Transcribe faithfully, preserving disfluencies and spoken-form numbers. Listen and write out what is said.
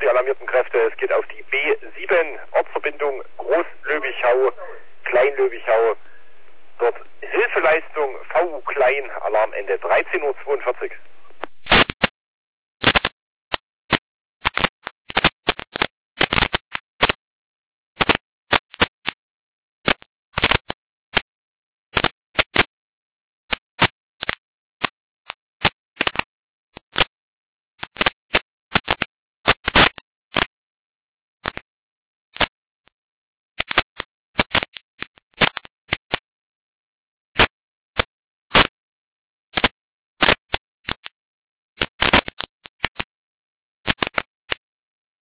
die alarmierten Kräfte. Es geht auf die B sieben, Ortsverbindung Groß-Löwichau, Klein-Löwichau. Dort Hilfeleistung V U Klein, Alarmende dreizehn Uhr zweiundvierzig.